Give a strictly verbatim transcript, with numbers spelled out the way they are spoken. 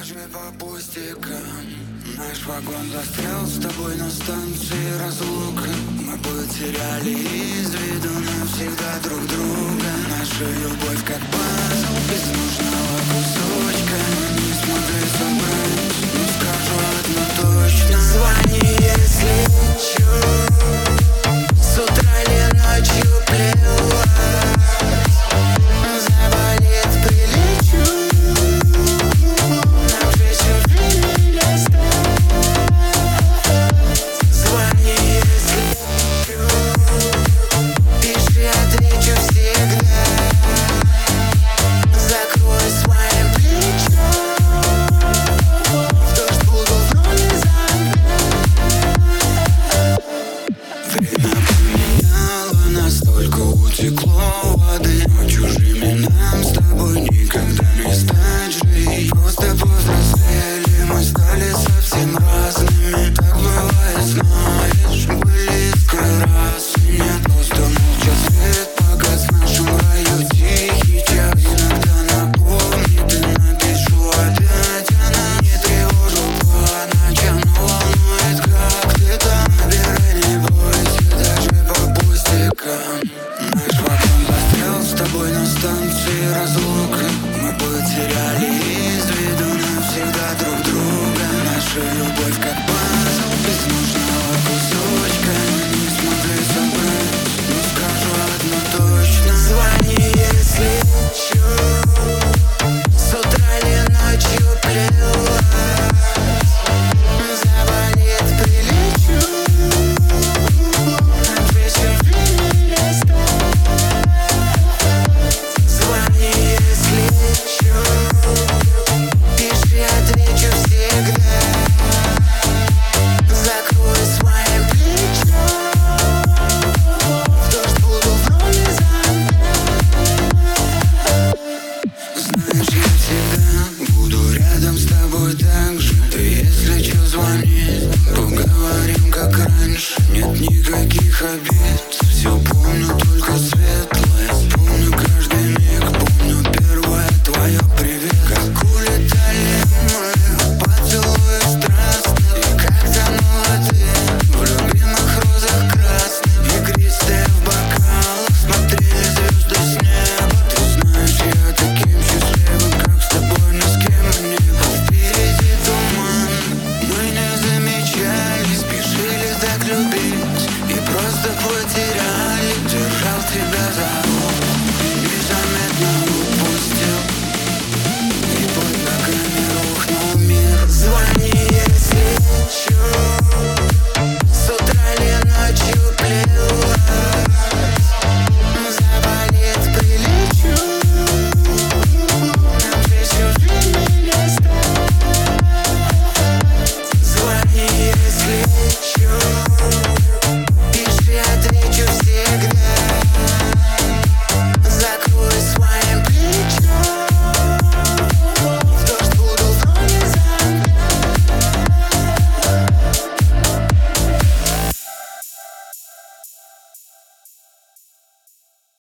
даже по пустякам. Наш вагон застрял с тобой на станции разлука. Мы потеряли из виду навсегда друг друга. Наша любовь как пазл без нужного кусочка. Не смогли собрать, но скажу одно точно: звони, если чё. С утра или ночью плевать. Заболит, прилечу. На вечер перелезть. Звони, если чё. Пиши, отвечу всегда. Закрой своим плечом. В дождь буду в роли зомби. Время поменяло, настолько утекло воды. Но чужими нам с тобой никогда не стать жить. Просто повзрослели, мы стали совсем разными. Так бывает, знаешь, были искры раз и нет. Просто молча свет погас в нашем раю. Тихий час иногда напомнит и напишу опять. Она не тревожит по ночам, но волнует, как ты там. Набирай, не бойся, даже по пустякам. Наш вагон застрял с тобой на станции разлука. Мы потеряли из виду навсегда друг друга. Наша любовь как пазл без нужного кусочка. Мы не смогли собрать, но скажу одно точно: звони, если чё. С утра или ночью плевать. Заболит, прилечу. На вечер перелезть. Звони, если чё. Пиши, отвечу всегда. Закрой своим плечом. В дождь буду в роли зомби. Знаешь, я всегда буду рядом с тобой так же. Ты, если чё, звони, поговорим как раньше. Нет никаких обид, все помню, только светлое. Помню каждый миг, помню первое твое привет. Как улетали мы, поцелуи страстных. И как тонула ты в любимых розах красных. Игристые в бокалах смотрели звезды с неба. Ты знаешь, я таким счастливым, как с тобой ни с кем не был. Впереди туман, мы не замечали. Спешили так любить и просто потеряли. Держал тебя за руку.